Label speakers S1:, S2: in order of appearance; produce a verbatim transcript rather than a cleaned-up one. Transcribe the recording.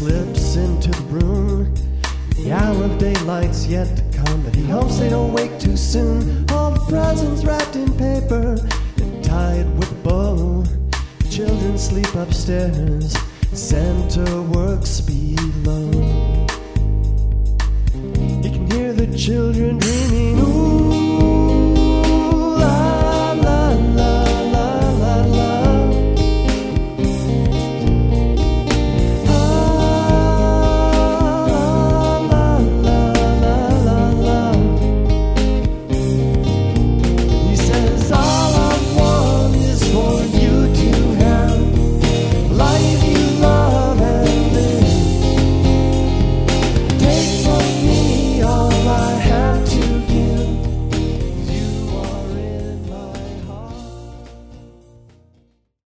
S1: slips into the room. The hour of daylight's yet to come, but he hopes they don't wake too soon. All the presents wrapped in paper and tied with a bow. The children sleep upstairs, Santa works below. You can hear the children